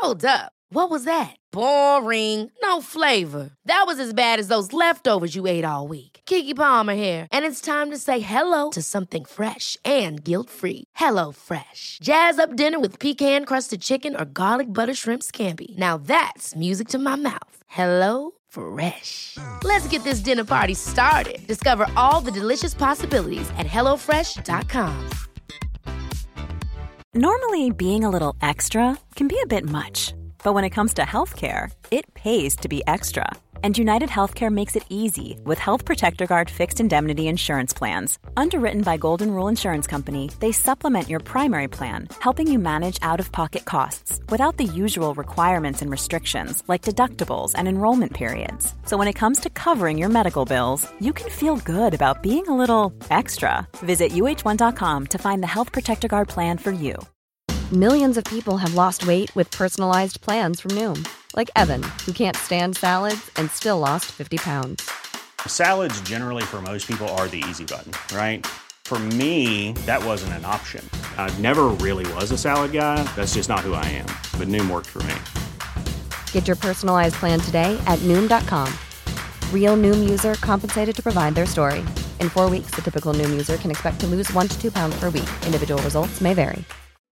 Hold up. What was that? Boring. No flavor. That was as bad as those leftovers you ate all week. Keke Palmer here, and it's time to say hello to something fresh and guilt-free. Hello Fresh. Jazz up dinner with pecan-crusted chicken or garlic butter shrimp scampi. Now that's music to my mouth. Hello Fresh. Let's get this dinner party started. Discover all the delicious possibilities at hellofresh.com. Normally, being a little extra can be a bit much. But when it comes to healthcare, it pays to be extra. And United Healthcare makes it easy with Health Protector Guard fixed indemnity insurance plans. Underwritten by Golden Rule Insurance Company, they supplement your primary plan, helping you manage out-of-pocket costs without the usual requirements and restrictions like deductibles and enrollment periods. So when it comes to covering your medical bills, you can feel good about being a little extra. Visit uh1.com to find the Health Protector Guard plan for you. Millions of people have lost weight with personalized plans from Noom. Like Evan, who can't stand salads and still lost 50 pounds. Salads generally for most people are the easy button, right? For me, that wasn't an option. I never really was a salad guy. That's just not who I am. But Noom worked for me. Get your personalized plan today at Noom.com. Real Noom user compensated to provide their story. In 4 weeks, the typical Noom user can expect to lose 1 to 2 pounds per week. Individual results may vary.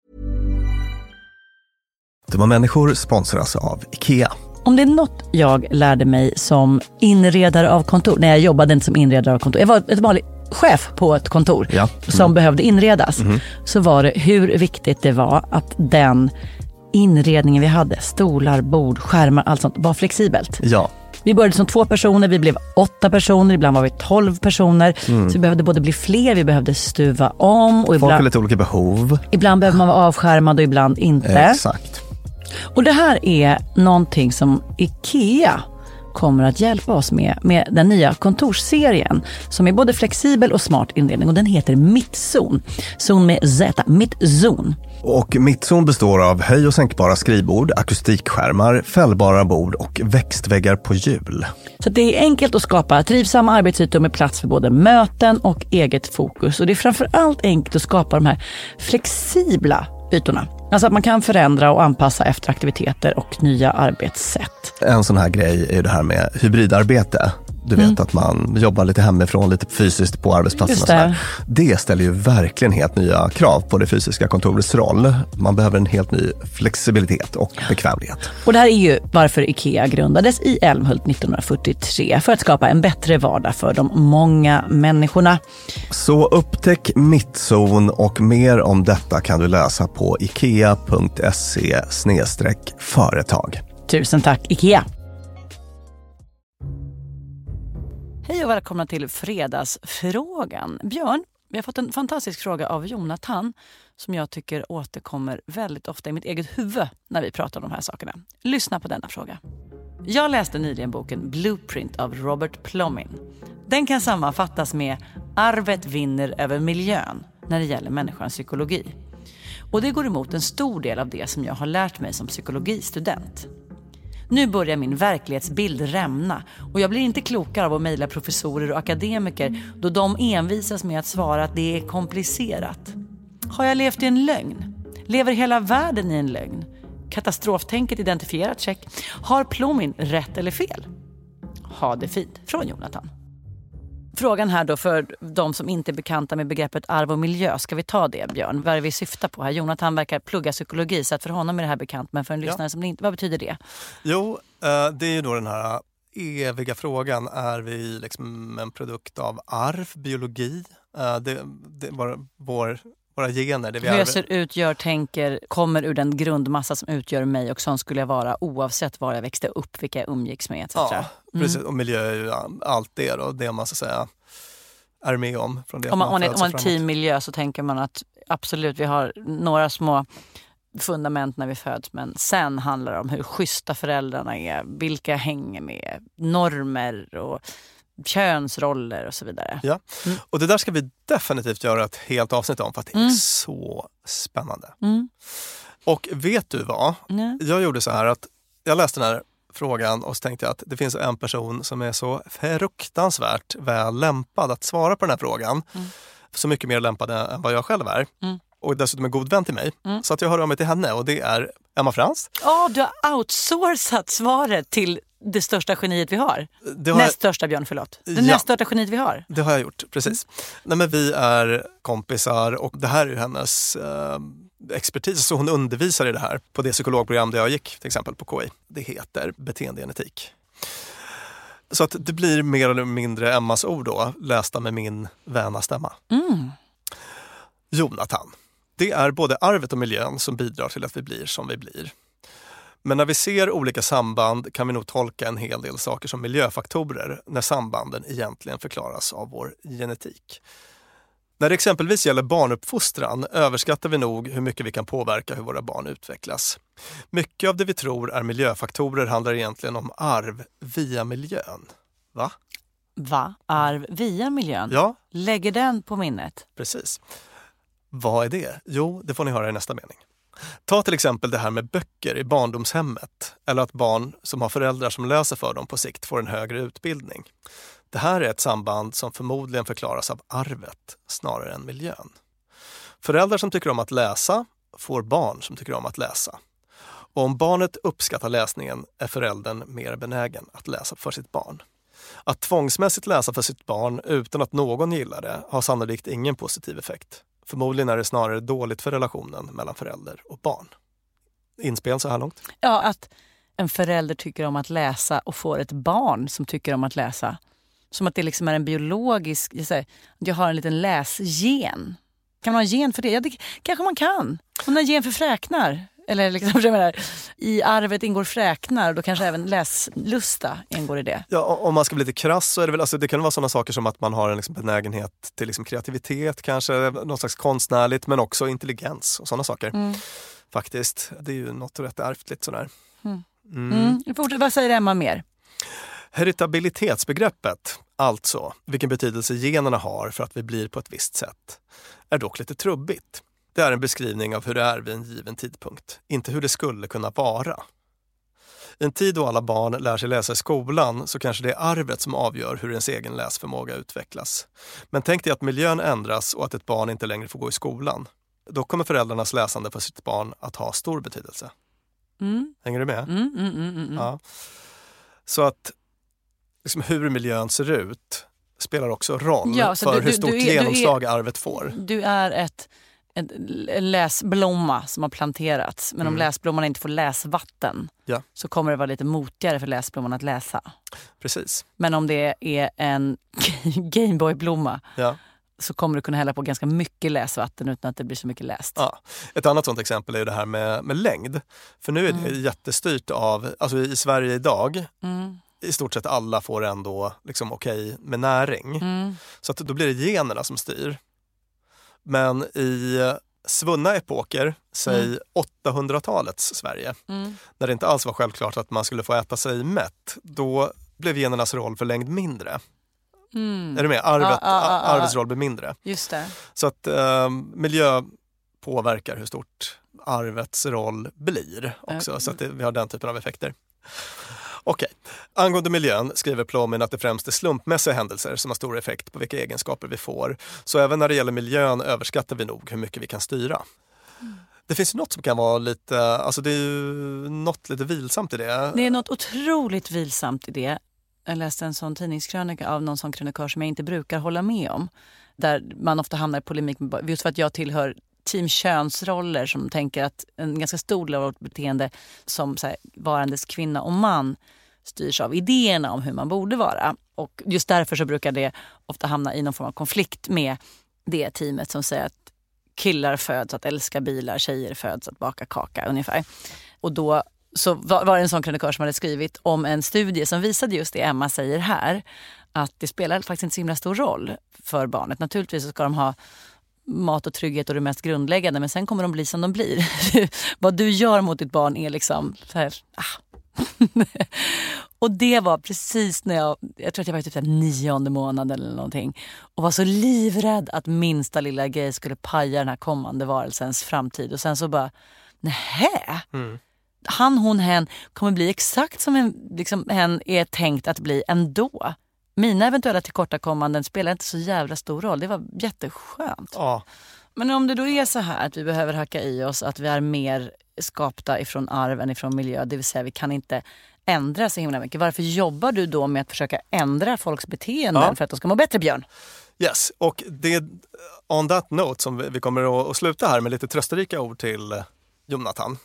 Dumma människor sponsras av IKEA. Om det är något jag lärde mig som inredare av kontor, när jag jobbade inte som inredare av kontor, jag var ett vanligt chef på ett kontor som behövde inredas, så var det hur viktigt det var att den inredningen vi hade, stolar, bord, skärmar, allt sånt, var flexibelt. Ja. Vi började som 2 personer, vi blev 8 personer, ibland var vi 12 personer. Så vi behövde både bli fler, vi behövde stuva om. Och folk har lite olika behov. Ibland behöver man vara avskärmad och ibland inte. Exakt. Och det här är någonting som IKEA kommer att hjälpa oss med den nya kontorsserien som är både flexibel och smart inredning, och den heter Mittzon. Zon med Z, Mittzon. Och Mittzon består av höj- och sänkbara skrivbord, akustikskärmar, fällbara bord och växtväggar på hjul. Så det är enkelt att skapa trivsamma arbetsytor med plats för både möten och eget fokus. Och det är framförallt enkelt att skapa de här flexibla ytorna. Alltså att man kan förändra och anpassa efter aktiviteter och nya arbetssätt. En sån här grej är det här med hybridarbete. Du vet att man jobbar lite hemifrån, lite fysiskt på arbetsplatsen och sådär. Det ställer ju verkligen helt nya krav på det fysiska kontorets roll. Man behöver en helt ny flexibilitet och bekvämlighet. Och det här är ju varför IKEA grundades i Älmhult 1943, för att skapa en bättre vardag för de många människorna. Så upptäck Mittzon, och mer om detta kan du läsa på ikea.se/företag. Tusen tack IKEA! Hej och välkomna till fredagsfrågan. Björn, vi har fått en fantastisk fråga av Jonathan som jag tycker återkommer väldigt ofta i mitt eget huvud när vi pratar om de här sakerna. Lyssna på denna fråga. Jag läste nyligen boken Blueprint av Robert Plomin. Den kan sammanfattas med: arvet vinner över miljön när det gäller människans psykologi. Och det går emot en stor del av det som jag har lärt mig som psykologistudent. Nu börjar min verklighetsbild rämna och jag blir inte klokare av att mejla professorer och akademiker då de envisas med att svara att det är komplicerat. Har jag levt i en lögn? Lever hela världen i en lögn? Katastroftänket identifierat, check. Har Plomin rätt eller fel? Ha det fint, från Jonathan. Frågan här då för de som inte är bekanta med begreppet arv och miljö. Ska vi ta det, Björn? Vad är det vi syftar på här? Jonathan verkar plugga psykologi, så att för honom är det här bekant. Men för en lyssnare som inte, vad betyder det? Jo, det är ju då den här eviga frågan. Är vi liksom en produkt av arv, biologi? Det är bara våra gener. Det vi hur jag ser ut, gör, tänker, kommer ur den grundmassa som utgör mig, och sån skulle jag vara oavsett var jag växte upp, vilka jag umgicks med etc. Ja, precis. Och miljö är ju allt det då, det man så att säga är med om. Från det om man är teammiljö så tänker man att absolut, vi har några små fundament när vi föds, men sen handlar det om hur schyssta föräldrarna är, vilka hänger med, normer och könsroller och så vidare. Ja, och det där ska vi definitivt göra ett helt avsnitt om, för att det är så spännande. Och vet du vad? Jag gjorde så här att jag läste den här frågan och så tänkte jag att det finns en person som är så fruktansvärt väl lämpad att svara på den här frågan. Så mycket mer lämpad än vad jag själv är. och dessutom en god vän till mig. Så att jag hör av mig till henne och det är Emma Frans. Du har outsourcat svaret till det största geniet vi har. Största Björn, förlåt. Det näst största geniet vi har. Det har jag gjort, precis. Nej, men vi är kompisar och det här är ju hennes expertis. Så hon undervisar i det här på det psykologprogram där jag gick, till exempel på KI. Det heter beteendegenetik. Så att det blir mer eller mindre Emmas ord då, lästa med min väna stämma. Jonathan. Det är både arvet och miljön som bidrar till att vi blir som vi blir. Men när vi ser olika samband kan vi nog tolka en hel del saker som miljöfaktorer när sambanden egentligen förklaras av vår genetik. När det exempelvis gäller barnuppfostran överskattar vi nog hur mycket vi kan påverka hur våra barn utvecklas. Mycket av det vi tror är miljöfaktorer handlar egentligen om arv via miljön. Va? Arv via miljön? Ja. Lägger den på minnet? Precis. Vad är det? Jo, det får ni höra i nästa mening. Ta till exempel det här med böcker i barndomshemmet eller att barn som har föräldrar som läser för dem på sikt får en högre utbildning. Det här är ett samband som förmodligen förklaras av arvet snarare än miljön. Föräldrar som tycker om att läsa får barn som tycker om att läsa. Och om barnet uppskattar läsningen är föräldern mer benägen att läsa för sitt barn. Att tvångsmässigt läsa för sitt barn utan att någon gillar det har sannolikt ingen positiv effekt. Förmodligen är det snarare dåligt för relationen mellan förälder och barn. Inspel så här långt? Ja, att en förälder tycker om att läsa och får ett barn som tycker om att läsa. Som att det liksom är en biologisk... Jag har en liten läsgen. Kan man ha en gen för det? Ja, det kanske man kan. Om man har en gen för fräknar. Eller liksom, jag menar, i arvet ingår fräknar och då kanske även läslusta ingår i det. Ja, om man ska bli lite krass så är det väl, alltså det kan vara sådana saker som att man har en liksom benägenhet till liksom kreativitet, kanske någon slags konstnärligt, men också intelligens och sådana saker. Faktiskt, det är ju något rätt ärftligt sådär. Vad säger Emma mer? Heritabilitetsbegreppet, alltså vilken betydelse generna har för att vi blir på ett visst sätt, är dock lite trubbigt. Det är en beskrivning av hur det är vid en given tidpunkt, inte hur det skulle kunna vara. I en tid då alla barn lär sig läsa i skolan så kanske det är arvet som avgör hur ens egen läsförmåga utvecklas. Men tänk dig att miljön ändras och att ett barn inte längre får gå i skolan. Då kommer föräldrarnas läsande för sitt barn att ha stor betydelse. Hänger du med? Ja. Så att liksom, hur miljön ser ut spelar också roll för hur stort genomslag arvet får. Du är en läsblomma som har planterats. Men om läsblomman inte får läsvatten så kommer det vara lite motigare för läsblomman att läsa. Precis. Men om det är en Gameboy-blomma så kommer du kunna hälla på ganska mycket läsvatten utan att det blir så mycket läst. Ja. Ett annat sånt exempel är ju det här med längd. För nu är det jättestyrt av, alltså i Sverige idag, i stort sett alla får ändå liksom okej med näring. Så att då blir det generna som styr. Men i svunna epoker, säg 800-talets Sverige, när det inte alls var självklart att man skulle få äta sig mätt, då blev genernas roll för längd mindre. Är du med? Arvets roll blir mindre. Just det. Så att miljö påverkar hur stort arvets roll blir också. Så att vi har den typen av effekter. Okej. Angående miljön skriver Plomin att det främst är slumpmässiga händelser som har stor effekt på vilka egenskaper vi får. Så även när det gäller miljön överskattar vi nog hur mycket vi kan styra. Det finns ju något som kan vara lite, alltså det är ju något lite vilsamt i det. Det är något otroligt vilsamt i det. Jag läste en sån tidningskrönika av någon sån krönikör som jag inte brukar hålla med om. Där man ofta hamnar i polemik med, just för att jag tillhör team könsroller som tänker att en ganska stor del av vårt beteende som så här, varandes kvinna och man styrs av idéerna om hur man borde vara. Och just därför så brukar det ofta hamna i någon form av konflikt med det teamet som säger att killar föds att älska bilar, tjejer föds att baka kaka ungefär. Och då så var det en sån krönikör som hade skrivit om en studie som visade just det Emma säger här. Att det spelar faktiskt inte så himla stor roll för barnet. Naturligtvis så ska de ha mat och trygghet och det mest grundläggande. Men sen kommer de bli som de blir. Vad du gör mot ditt barn är liksom så här, Och det var precis när jag tror att jag var typ 9:e månaden eller någonting. Och var så livrädd att minsta lilla grej skulle paja den här kommande varelsens framtid. Och sen så bara, nähä. Han, hon, hen kommer bli exakt som hen är tänkt att bli ändå. Mina eventuella tillkortakommanden spelar inte så jävla stor roll. Det var jätteskönt. Ja, Men om det då är så här att vi behöver hacka i oss att vi är mer skapta ifrån arv än ifrån miljö, det vill säga vi kan inte ändra så himla mycket. Varför jobbar du då med att försöka ändra folks beteenden för att de ska må bättre, Björn? Yes, och det är on that note som vi kommer att sluta här med lite trösterika ord till Jonathan.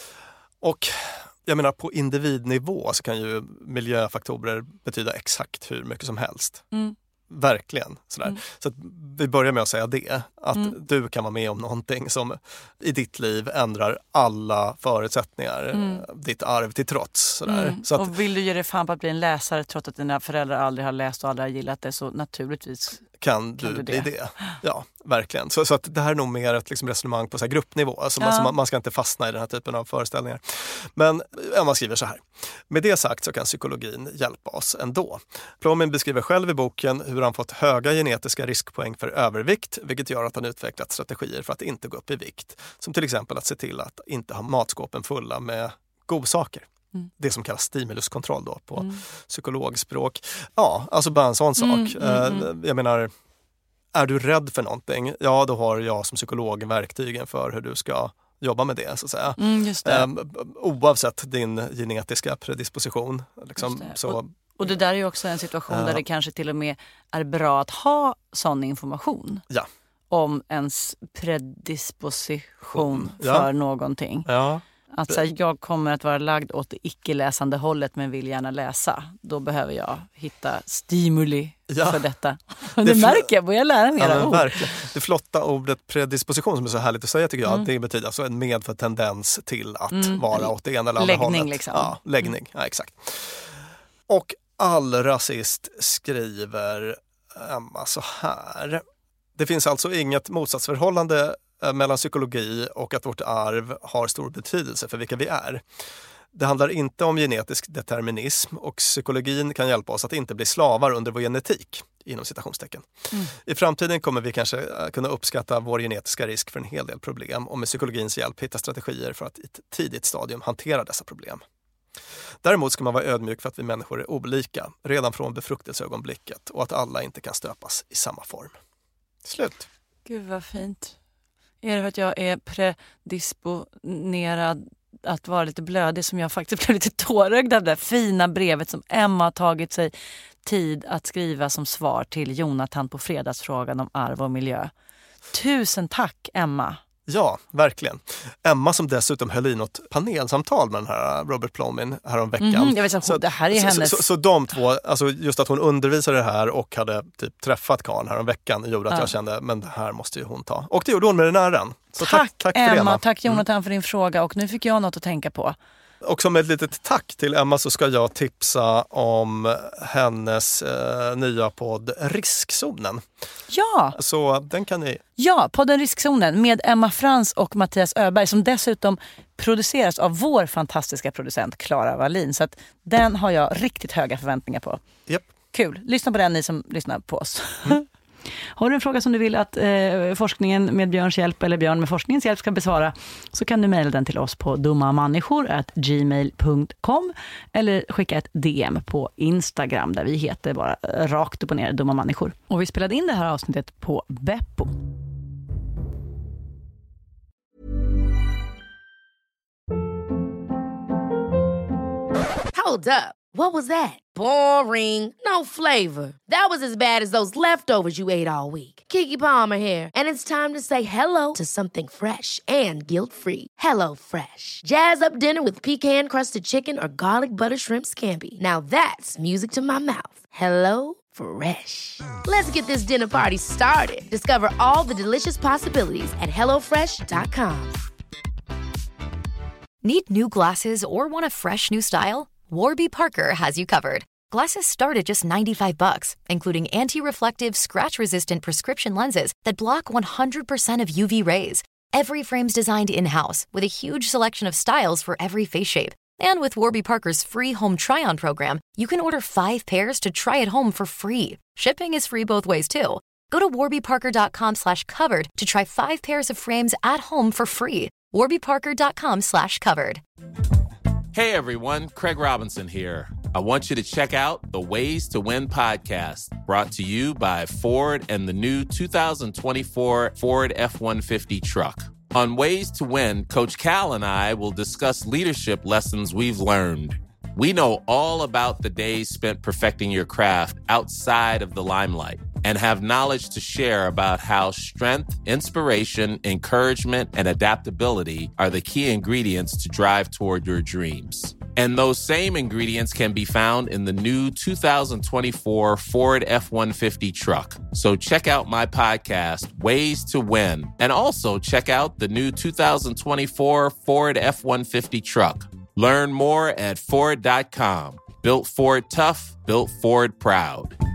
Och jag menar, på individnivå så kan ju miljöfaktorer betyda exakt hur mycket som helst. Verkligen. Sådär. Så att vi börjar med att säga det. Att du kan vara med om någonting som i ditt liv ändrar alla förutsättningar. Ditt arv till trots. Sådär. Så att, och vill du ge dig fan på att bli en läsare trots att dina föräldrar aldrig har läst och aldrig har gillat det, så naturligtvis kan du bli det. Ja, verkligen. Så att det här är nog mer ett liksom resonemang på så här gruppnivå. Alltså man ska inte fastna i den här typen av föreställningar. Men man skriver så här. Med det sagt så kan psykologin hjälpa oss ändå. Plomin beskriver själv i boken hur han fått höga genetiska riskpoäng för övervikt, vilket gör att han utvecklat strategier för att inte gå upp i vikt. Som till exempel att se till att inte ha matskåpen fulla med godsaker. Det som kallas stimuluskontroll då på psykologspråk. Ja, alltså bara en sån sak. Jag menar, är du rädd för någonting? Ja, då har jag som psykolog verktygen för hur du ska jobba med det, så att säga. Just det. Oavsett din genetiska predisposition. Liksom, så. Och det där är ju också en situation där det kanske till och med är bra att ha sån information. Ja. Om ens predisposition för någonting. Ja. Alltså jag kommer att vara lagd åt det icke-läsande hållet men vill gärna läsa. Då behöver jag hitta stimuli för detta. Det märker jag, börjar lära mig ord. Verkligen. Det flotta ordet predisposition som är så härligt att säga tycker jag, det betyder alltså en medfödd tendens till att vara åt det ena eller andra hållet. Liksom. Ja, läggning. Ja, exakt. Och allra sist skriver Emma så här. Det finns alltså inget motsatsförhållande mellan psykologi och att vårt arv har stor betydelse för vilka vi är. Det handlar inte om genetisk determinism och psykologin kan hjälpa oss att inte bli slavar under vår genetik, inom citationstecken. I framtiden kommer vi kanske kunna uppskatta vår genetiska risk för en hel del problem och med psykologins hjälp hitta strategier för att i ett tidigt stadium hantera dessa problem. Däremot ska man vara ödmjuk för att vi människor är olika, redan från befruktelseögonblicket och att alla inte kan stöpas i samma form. Slut. Gud vad fint. Är det för att jag är predisponerad att vara lite blödig som jag faktiskt blev lite tårögd av det fina brevet som Emma har tagit sig tid att skriva som svar till Jonathan på fredagsfrågan om arv och miljö. Tusen tack, Emma. Ja, verkligen. Emma som dessutom höll i något panelsamtal med den här Robert Plomin häromveckan. Jag vet så det här är hennes... Så de två, alltså just att hon undervisade det här och hade typ träffat Karl häromveckan gjorde att jag kände, men det här måste ju hon ta. Och det gjorde hon med den äran. Så tack för Emma, det, Emma. Tack Jonathan för din fråga och nu fick jag något att tänka på. Och som ett litet tack till Emma så ska jag tipsa om hennes nya podd Riskzonen. Ja! Så den kan ni... Ja, podden Riskzonen med Emma Frans och Mattias Öberg som dessutom produceras av vår fantastiska producent Clara Wallin. Så att den har jag riktigt höga förväntningar på. Yep. Kul. Lyssna på den ni som lyssnar på oss. Har du en fråga som du vill att forskningen med Björns hjälp eller Björn med forskningens hjälp ska besvara så kan du mejla den till oss på dummamänniskor@gmail.com eller skicka ett DM på Instagram där vi heter bara rakt upp och ner Dumma Människor. Och vi spelade in det här avsnittet på Beppo. Hold up. What was that? Boring. No flavor. That was as bad as those leftovers you ate all week. Keke Palmer here, and it's time to say hello to something fresh and guilt-free. Hello Fresh. Jazz up dinner with pecan-crusted chicken or garlic butter shrimp scampi. Now that's music to my mouth. Hello Fresh. Let's get this dinner party started. Discover all the delicious possibilities at hellofresh.com. Need new glasses or want a fresh new style? Warby Parker has you covered. Glasses start at just $95, including anti-reflective, scratch-resistant prescription lenses that block 100% of UV rays. Every frame's designed in-house with a huge selection of styles for every face shape. And with Warby Parker's free home try-on program, you can order 5 pairs to try at home for free. Shipping is free both ways, too. Go to warbyparker.com/covered to try 5 pairs of frames at home for free. warbyparker.com/covered. Hey everyone, Craig Robinson here. I want you to check out the Ways to Win podcast, brought to you by Ford and the new 2024 Ford F-150 truck. On Ways to Win, Coach Cal and I will discuss leadership lessons we've learned. We know all about the days spent perfecting your craft outside of the limelight and have knowledge to share about how strength, inspiration, encouragement, and adaptability are the key ingredients to drive toward your dreams. And those same ingredients can be found in the new 2024 Ford F-150 truck. So check out my podcast, Ways to Win, and also check out the new 2024 Ford F-150 truck. Learn more at Ford.com. Built Ford tough, built Ford proud.